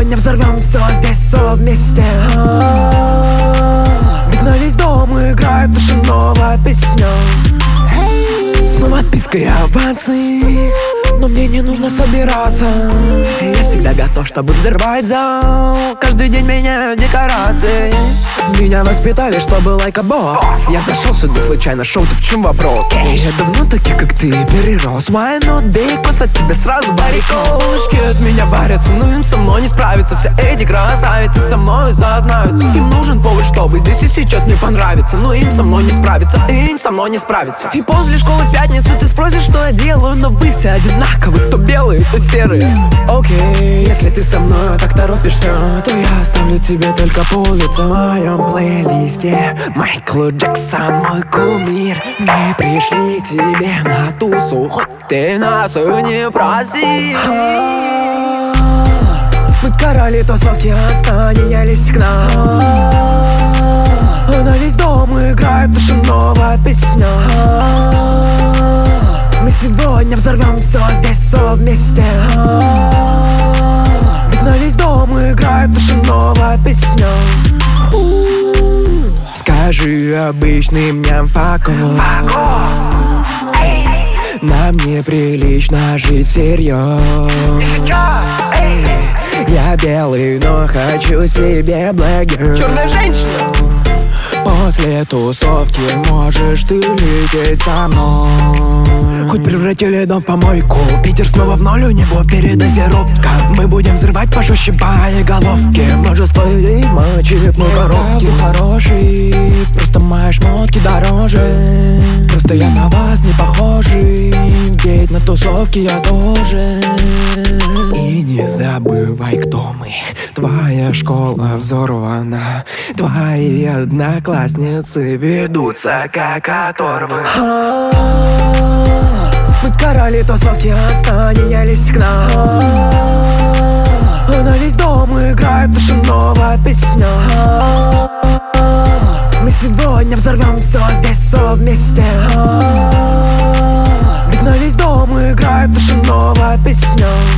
сегодня взорвем все здесь все вместе. Ведь на весь дом играет наша новая песня. Снова отписка и авансы, но мне не нужно собираться. Я всегда готов, чтобы взорвать зал. Каждый день меняю декорации. Меня воспитали, чтобы лайк босс. Я зашел сюда случайно, шоу, ты в чем вопрос? Я давно таких, как ты, перерос. Why not big, от тебя сразу баррикос. Малышки от меня варятся, но им со мной не справиться. Все эти красавицы со мной зазнаются. Им нужен повод, чтобы здесь и сейчас мне понравится. Но им со мной не справиться, им со мной не справиться. И после школы в пятницу ты спросишь, что я делаю. Но вы все одинаковы, то белые, то серые. Окей, если ты со мной так торопишься, то я оставлю тебе только пол-лица. В моем плейлисте Майкл Джексон, мой кумир. Мы пришли к тебе на тусу, хоть ты нас и не проси. Мы короли тусовки, отстань, не лезь к нам. На весь дом играет наша новая песня. Мы сегодня взорвем все здесь все вместе. Ведь на весь дом играет наша новая песня. Скажи обычным дням фако. Нам неприлично жить всерьез. Я белый, но хочу себе black girl. Черная женщина. После тусовки можешь ты лететь со мной. Хоть превратили дом в помойку, Питер снова в ноль, у него передозировка. Мы будем взрывать пожестче боеголовки. Множество идей в моей черепной коробке. Хороший, просто мои шмотки дороже. Просто я на вас не похожий, ведь на тусовке я тоже. И не забывай, кто мы. Твоя школа взорвана. Твои одноклассницы ведутся как оторвы. Мы короли тусовки, отстань, не лезь к нам. На весь дом играет наша новая песня. Мы сегодня взорвем все здесь все вместе. Ведь на весь дом играет наша новая песня.